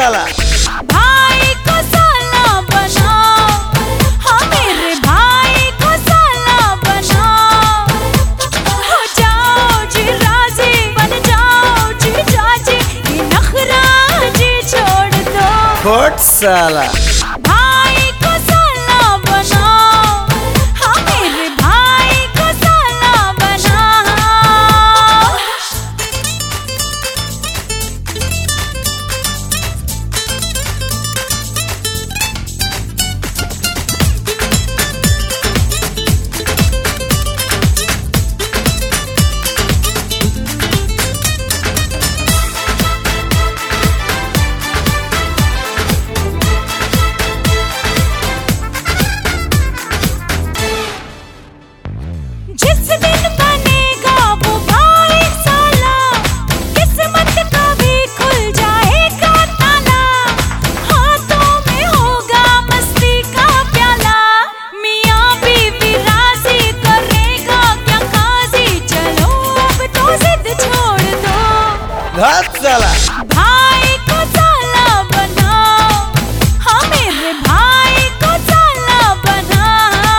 साला भाई को साला बनाओ, हाँ मेरे भाई को साला बनाओ। हो जाओ जी राजी, बन जाओ जी चाची, ये नखरा जी छोड़ दो। खोट साला भाई को साला बनाओ, हाँ मेरे भाई को साला बनाओ। जिस दिन बनेगा वो भाई साला, किस्मत का भी खुल जाएगा ताला। हाथों में होगा मस्ती का प्याला, मियाँ बीवी राजी करेगा क्या काजी। चलो अब तो जिद छोड़ दो, घात साला भाई को साला बनाओ, हाँ मेरे भाई को साला बनाओ।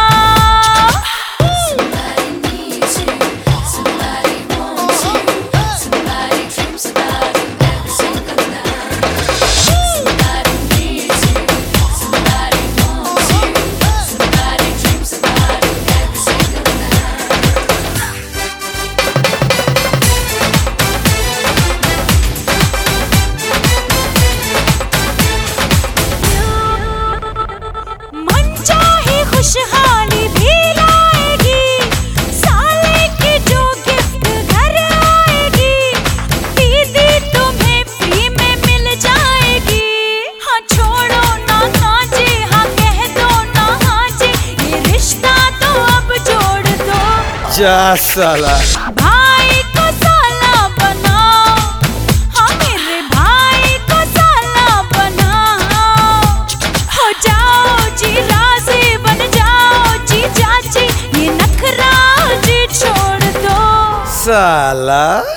मन चाहे खुशहाली भी लाएगी, साले की जो गिफ्ट घर आएगी। दीदी तुम्हें फ्री में मिल जाएगी, हाँ छोड़ो ना काजी, हाँ कह दो ना हाँ जी, ये रिश्ता तो अब जोड़ दो। जा साला भाई को साला बनाओ, हाँ मेरे भाई को साला बनाओ। हो जाओ जी राजी, बन जाओ जी चाची, ये नखरा जी छोड़ दो। साला